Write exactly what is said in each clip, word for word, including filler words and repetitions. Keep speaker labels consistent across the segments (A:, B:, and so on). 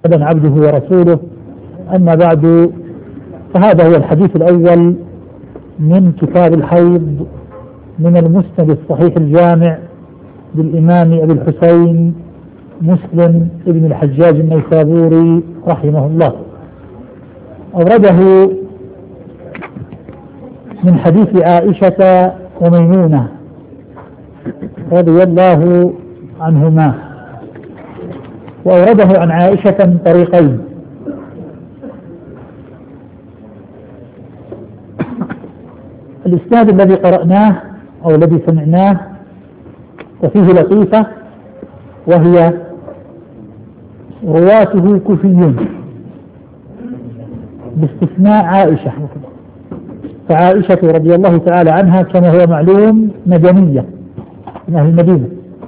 A: محمدا عبده ورسوله. أما بعد، فهذا هو الحديث الأول من كتاب الحيض من المسند الصحيح الجامع للإمام أبي الحسين مسلم ابن الحجاج النيسابوري رحمه الله. أورده من حديث عائشة وميمونة رضي الله عنهما، وأورده عن عائشة من طريقين. الإسناد الذي قرأناه أو الذي سمعناه وفيه لطيفة، وهي رواته كوفيون باستثناء عائشة، فعائشة رضي الله تعالى عنها كما هو معلوم مدنية من أهل المدينة،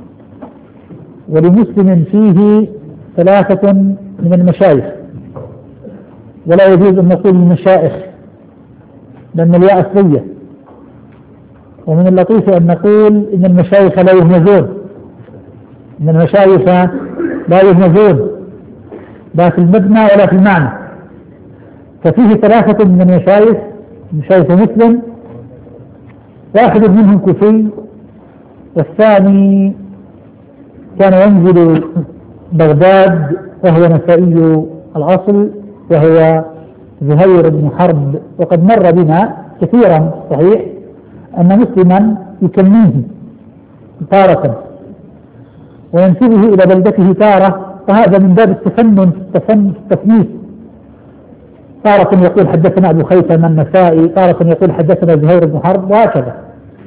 A: ولمسلم فيه ثلاثة من المشايخ، ولا يجوز أن نقول المشائخ لأن الياء أصلية، ومن اللطيف أن نقول إن المشايخ لا يهمزون، إن المشايخ لا يهمزون لا في المبنى ولا في المعنى. ففيه ثلاثة من المشايخ مشايخ مسلم، واحد منهم كوفي، والثاني كان ينزل بغداد وهو نسائي الأصل وهو زهير بن حرب. وقد مر بنا كثيرا صحيح أن مسلما يكنيه تارة وينسبه إلى بلدته تارة، وهذا من باب التفنن في التصنيف. تارة يقول حدثنا أبو خيثم النسائي، تارة يقول حدثنا زهير بن حرب، وهكذا.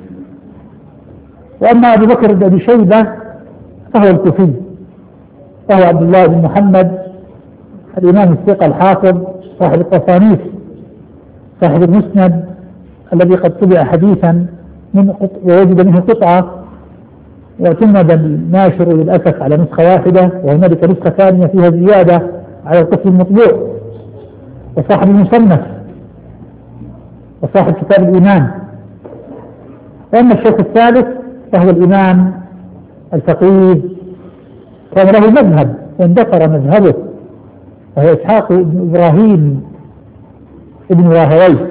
A: وأما أبو بكر بن أبي شيبة فهو الكوفي، فهو عبد الله بن محمد الإمام الثقة الحافظ صاحب التصانيف صاحب المسند الذي قد طبع حديثا من ووجد منه قطعة، واعتمد الناشر للأسف على نسخة واحدة، وهنالك نسخة ثانية فيها زيادة على القسم المطبوع، وصاحب المصنف وصاحب كتاب الإيمان. وأما الشيخ الثالث فهو الإمام الفقيه، كان له مذهب واندثر مذهبه، وهو إسحاق بن إبراهيم ابن راهويه.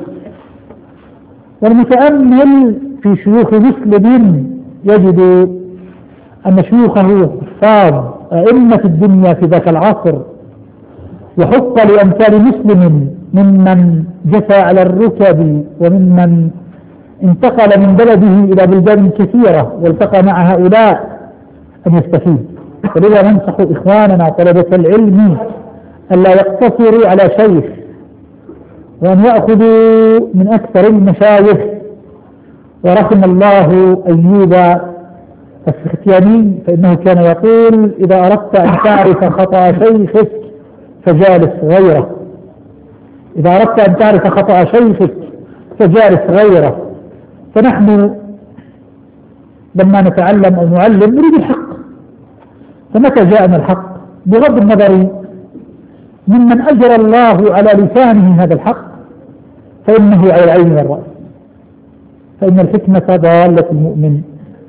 A: والمتأمل في شيوخ مسلم يجد أن شيوخه حفاظ أئمة الدنيا في ذاك العصر، وحق لأمثال مسلم ممن جثى على الركب وممن انتقل من بلده إلى بلدان كثيرة والتقى مع هؤلاء أن يستفيد. ولذا ننصح إخواننا طلبة العلم ألا يقتصروا على شيخ، وأن يأخذوا من أكثر المشايخ. ورحم الله أيوب السختياني، فإنه كان يقول: إذا أردت أن تعرف خطأ شيخك فجالس غيره، إذا أردت أن تعرف خطأ شيخك فجالس غيره. فنحن لما نتعلم أو نعلم نريد الحق، فمتى جاءنا الحق بغض النظر ممن أجرى الله على لسانه هذا الحق فإنه على العين والرأس، فإن الحكمة ضالة المؤمن.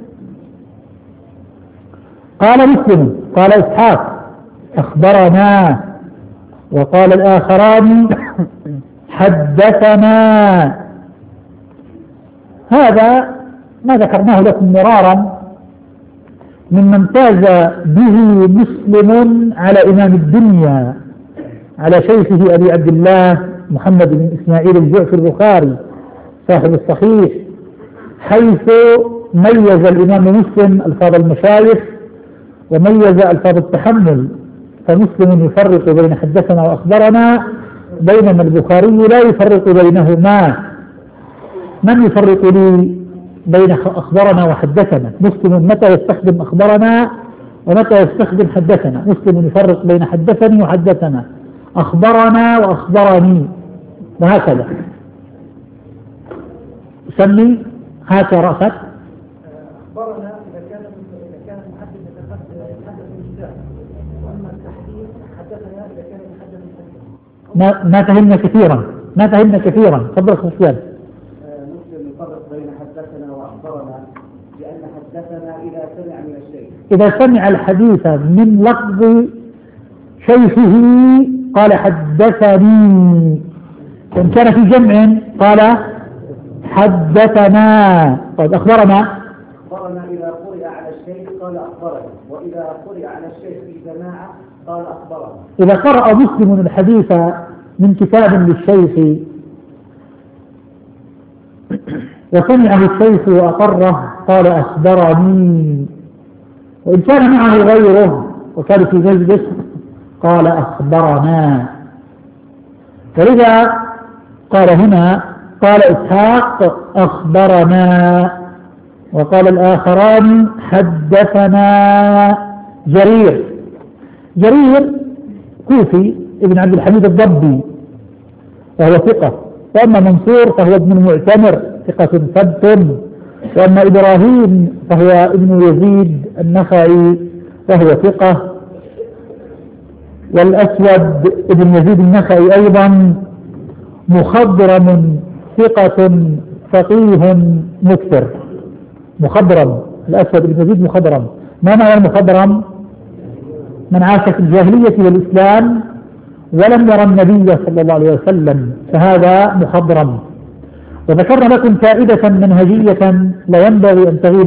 A: قال مسلم قال إسحاق أخبرنا، وقال الآخران حدثنا. هذا ما ذكرناه لكم مرارا مما امتاز به مسلم على إمام الدنيا، على شيخه أبي عبد الله محمد بن إسماعيل الجعفي البخاري صاحب الصحيح، حيث ميز الإمام مسلم ألفاظ المشايخ وميز ألفاظ التحمل. فمسلم يفرق بين حدثنا وأخبرنا، بينما البخاري لا يفرق بينهما. من يفرق لي بين أخبرنا وحدثنا؟ مسلم متى يستخدم أخبرنا ومتى يستخدم حدثنا. مسلم يفرق بين حدثني وحدثنا، أخبرنا وأخبرني، وهكذا. سمي هات رأسك.
B: أخبرنا إذا كان إذا كان المحدث يتحدث بالإجزاء، وأما التحديث حدثنا إذا كان يتحدث بالتحديث.
A: ما ما فهمنا كثيرا ما فهمنا كثيرا تفضل سفيان.
B: مسلم يفرق بين حدثنا وأخبرنا، لأن حدثنا إذا سمع من الشيء،
A: إذا سمع الحديث من لفظ شيخه قال حدثني، وإن كان في جمع قال حدثنا. طيب أخبرنا
B: أخبرنا إذا قرئ على الشيخ قال أخبرنا، وإذا قرئ على الشيخ في جماعة قال أخبرنا.
A: إذا قرأ مسلم الحديث من كتاب للشيخ وسمعه الشيخ وأقره قال أخبرني، وإن كان معه غيره وكان في مجلس قال أخبرنا. ولذا قال هنا قال إسحاق أخبرنا، وقال الآخران حدثنا جرير. جرير كوفي ابن عبد الحميد الضبي وهو ثقة، وأما منصور فهو ابن المعتمر ثقة ثبت، وأما إبراهيم فهو ابن يزيد النخعي وهو ثقة، والأسود ابن يزيد النخعي أيضا مخضرم ثقة فقيه مكثر. مخضرم، الأسود ابن يزيد مخضرم. ما معنى المخضرم؟ من عاش في الجاهلية والإسلام ولم يرى النبي صلى الله عليه وسلم فهذا مخضرم. وذكرنا لكم فائدة منهجية لا ينبغي أن تغيب